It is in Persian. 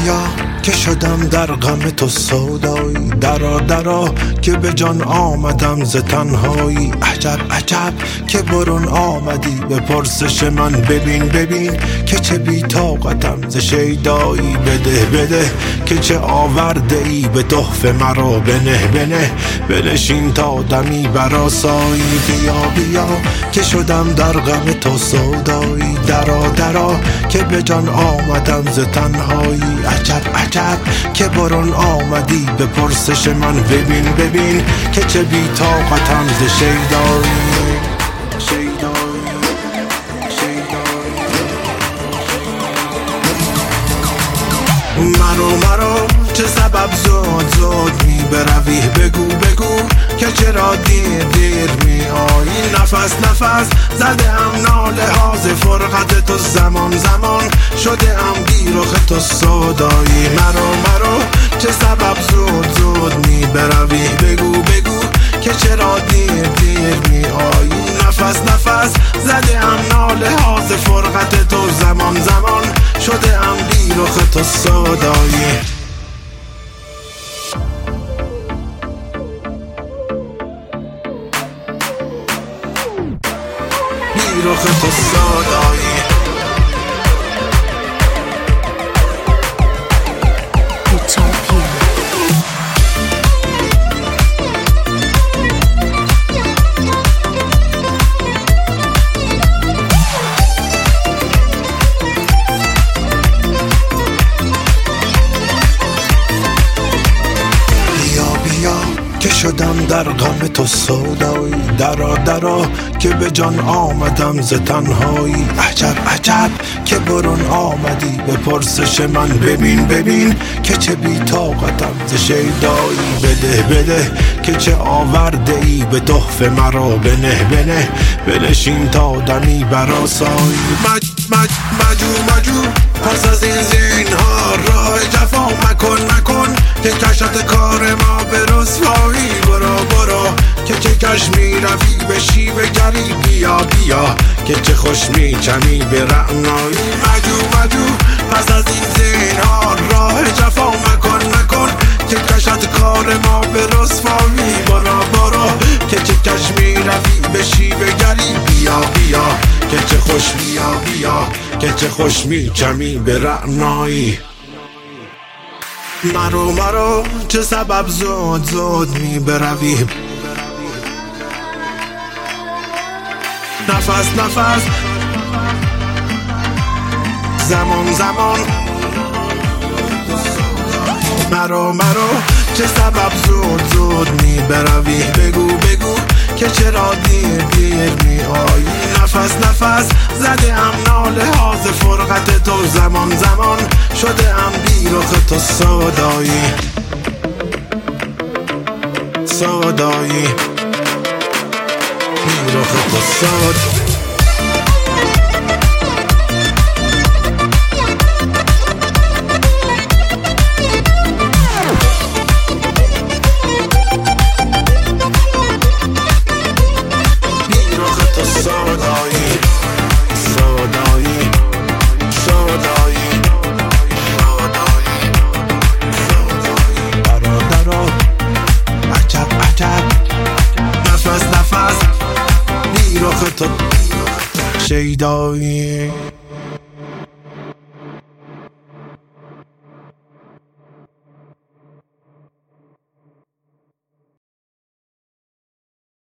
بیا که شدم در غم تو سودایی، درا درا که به جان آمدم ز تنهایی. عجب عجب که برون آمدی به پرسش من، ببین ببین که چه بی طاقتم ز شیدایی. بده بده که چه آورده ای به تحفه مرا، بنه بنه بنشین تا دمی برآسایی. بیا بیا که شدم در غم تو سودایی، درا درا که به جان آمدم ز تنهایی. عجب عجب که برون آمدی به پرسش من، ببین ببین که چه بی طاقتم ز شیدایی. مرو چه سبب زود زود می بروی، بگو بگو که چرا دیر دیر می آیی. نفس نفس زده ام ناله ها ز فرقت تو، زمان زمان شده ام بی رخ تو سودایی. مرو چه سبب زود زود می بروی، بگو بگو که چرا دیر دیر می آیی. نفس نفس زده ام ناله ها ز فرقت تو، زمان زمان شده ام بی رخ تو سودایی. بی رخ تو سودایی. که شدم در غم تو سودایی، درا درا که به جان آمدم ز تنهایی. عجب عجب که برون آمدی به پرسش من، ببین ببین که چه بی طاقتم ز شیدایی. بده بده که چه آورده ای به تحفه مرا، بنه بنه بنشین تا دمی برآسایی. مجو پس از این زینهار راه جفا مکن که کشت کار ما به رسوایی. برو که چه کش می روی به شیب گری، بیا که چه خوش می چمی به رعنایی. مجو پس از این زینهار راه جفا مکن که کشت کار ما به رسوایی. برو که چه کش می روی به شیب گری، بیا که چه خوش بیا که چه خوش می چمی به رعنایی. مرو چه سبب زود می بروی، نفس زمان مرو چه سبب زود می بروی، بگو که چرا دیر می آیی. نفس زده ام ناله ها ز فرقت تو، زمان شده ام بی رخ تو سودایی. بی رخ تو سودایی. نفس بی رخ تو شیدایی.